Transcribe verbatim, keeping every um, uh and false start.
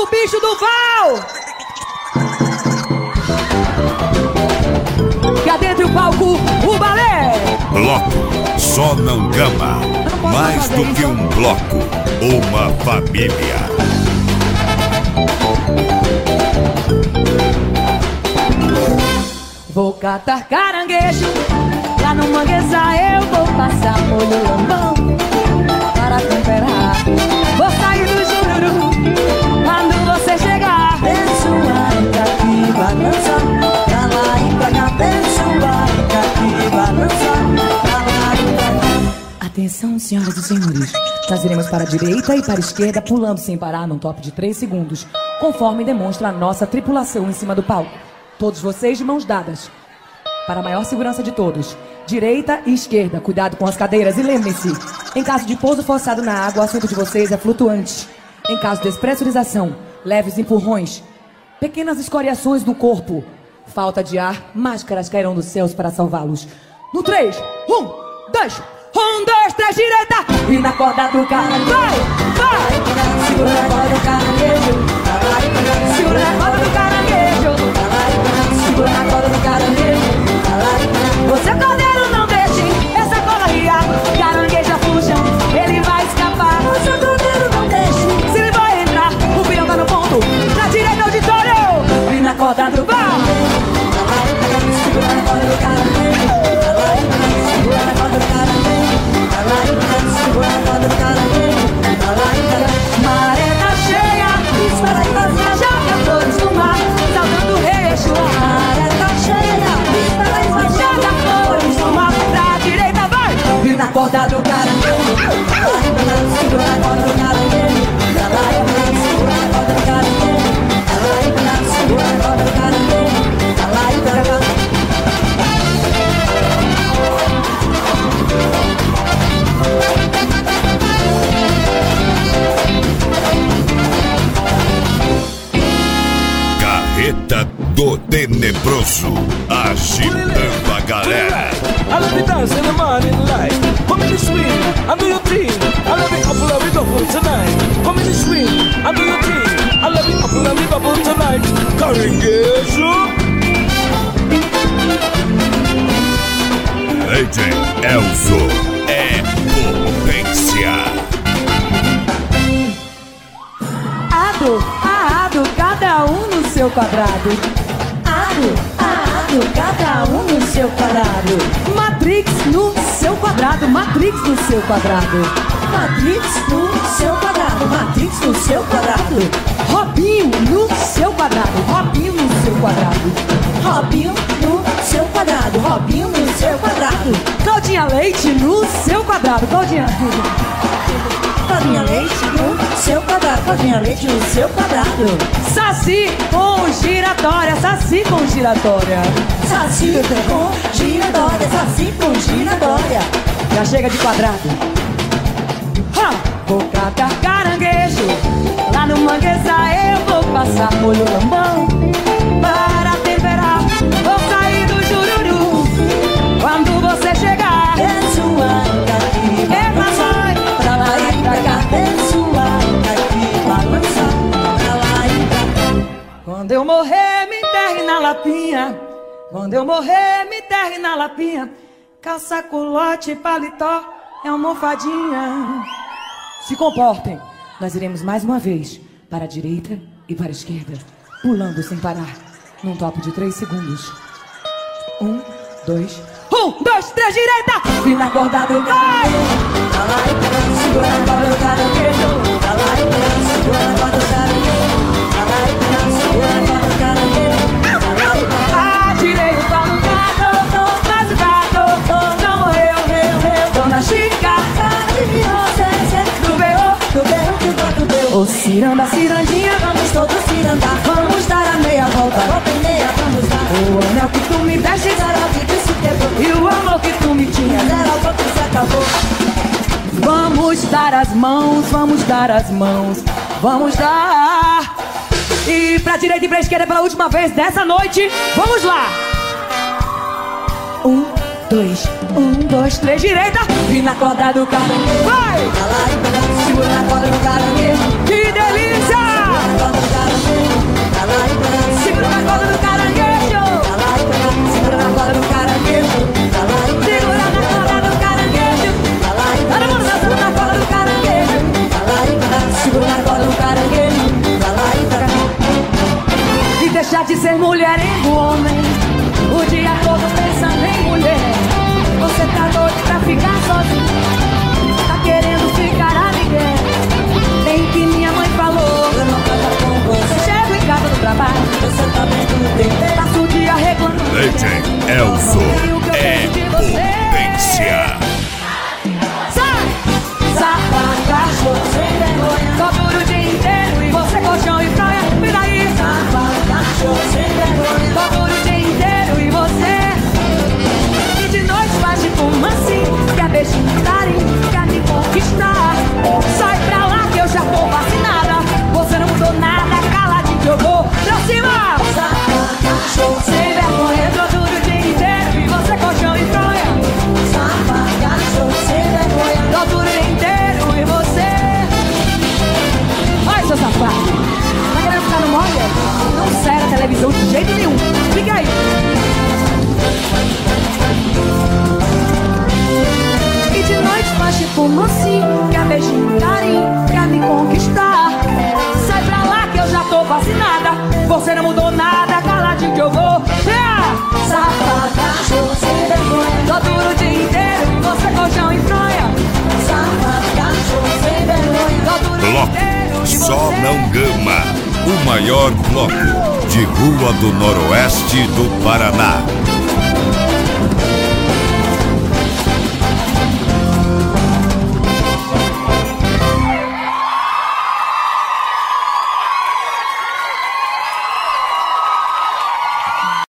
do bicho do Val. Cá dentro do palco, o balé. Bloco Só Não Gama. Mais do que um bloco, uma família. Vou catar caranguejo, lá no manguezal eu vou passar molho lambão para temperar. Vou sair do jururu quando você chegar. Abençoada que balança, pra lá e pra cá. Abençoada que balança, pra lá e pra cá. Atenção, senhoras e senhores, nós iremos para a direita e para a esquerda, pulando sem parar num top de três segundos, conforme demonstra a nossa tripulação em cima do palco. Todos vocês de mãos dadas. Para a maior segurança de todos, direita e esquerda, cuidado com as cadeiras e lembrem-se, em caso de pouso forçado na água, o assento de vocês é flutuante. Em caso de despressurização, leves empurrões, pequenas escoriações no corpo, falta de ar, máscaras cairão dos céus para salvá-los. No três, um, dois, um, dois, três, direita! E na corda do caranguejo, Vai, vai! segura na corda do caranguejo, Segura na corda do caranguejo, segura na corda do caranguejo. você cordeiro não deixe essa cola riar, carangueja fujam, ele vai escapar. Você cordeiro não deixe, Se ele vai entrar, o pilhão tá no ponto, na direita auditório. e na corda do caranguejo, segura na corda do caranguejo, segura na corda do caranguejo, segura na corda do caranguejo. Maré tá cheia, Espera aí, vazia, joga flores no mar, saudando o rei Exu. maré tá cheia. Espera aí, vazia, Joga flores no mar, pra direita vai. e na corda do caranguejo, segura na corda do caranguejo, segura na corda do caranguejo, segura na corda do caranguejo. Carreta do Tenebroso, agitando a galera. I love you dance in the morning light. Come in the swing, I do your thing. I love it, couple of it double tonight. Come in the swing, I do your thing. I love it, couple of it double tonight. Caranguejo. D J Elzo é potência. Ado, a ado, cada um no seu quadrado. Ado, ado, cada um no seu quadrado. Matrix no seu quadrado, Matrix no seu quadrado. Matrix no seu quadrado, Matrix no seu quadrado. Robinho no seu quadrado, Robinho no seu quadrado. Robinho no seu quadrado, Robinho no seu quadrado. Claudinha Leite no seu quadrado, Claudinha. Claudinha Leite no seu quadrado, Claudinha Leite no seu quadrado. Saci com giratória, Saci com giratória. Saci com giratória, Saci com giratória. Já chega de quadrado. Ha! Vou catar caranguejo, lá no manguezal eu vou passar molho lambão para temperar. Vou sair do jururu quando você chegar. Abençoada que balança, pra lá e pra cá. Abençoada que balança, pra lá e pra cá. Quando eu morrer, me enterre na lapinha. Quando eu morrer, me enterre na lapinha. Calça, culote, paletó, é almofadinha. Se comportem. Nós iremos mais uma vez para a direita e para a esquerda, pulando sem parar, num top de três segundos. Um, dois... Um, dois, três, direita! E na corda do caranguejo, pra lá e pra cá. Segura na corda do caranguejo, pra lá e pra cá. Segura na corda do caranguejo, pra lá e pra cá. Segura na corda do caranguejo, pra lá e pra cá. A direita no gato, mas o gato não morreu, morreu, morreu. Dona Chica, Do berro, do berro que o gato deu. ô ciranda, cirandinha, Vamos todos cirandar, vamos dar a meia volta. volta e meia, vamos dar. O anel que tu me deste, Zero que se quebrou, e o amor que tu me tinha. zero que se acabou. Vamos dar as mãos, vamos dar as mãos, vamos dar. E pra direita e pra esquerda pela última vez dessa noite, vamos lá. Um, dois, um, dois, três, direita. E na corda do caranguejo, Vai! pra lá e pra cá. Segura na corda do caranguejo, Que delícia! na corda do caranguejo. Para de ser mulherengo, homem, o dia todo pensando em mulher. Você tá doido pra ficar sozinho, tá querendo ficar a Miguel. Bem que minha mãe falou, Eu não canto com você. chego em casa do trabalho, Você tá vendo T V. passo o dia reclamando. Legend Elzo é potência. Sai! Safado, cachorro, sem vergonha. Só dura o dia inteiro e você colchão e praia. Me daí! Safado, cachorro, sem vergonha. Só dura o dia inteiro e você. E de noite faz tipo assim, quer beijinho, carinho, quer me conquistar. Sai pra lá que eu já tô vacinada. Você não mudou nada, caladinho que eu vou pra cima. Safado, cachorro, Sem vergonha, só dura o dia inteiro e você colchão e praia. Safado, cachorro, sem vergonha. Só dura o dia inteiro e você. Olha, seu safado, tá querendo ficar no molho? Não sai da televisão de jeito nenhum. Fica aí. E de noite faz tipo mocinho, quer beijinho, carinho, quer me conquistar. Sai pra lá que eu já tô vacinada. Você não mudou nada, caladinho que eu vou. Yeah! Safado, cachorro, sem vergonha. Só dura o dia inteiro e você colchão e fronha. Safado, cachorro, sem vergonha. Só dura o dia Bloco inteiro e Só você. Não Gama, o maior bloco de rua do Noroeste do Paraná.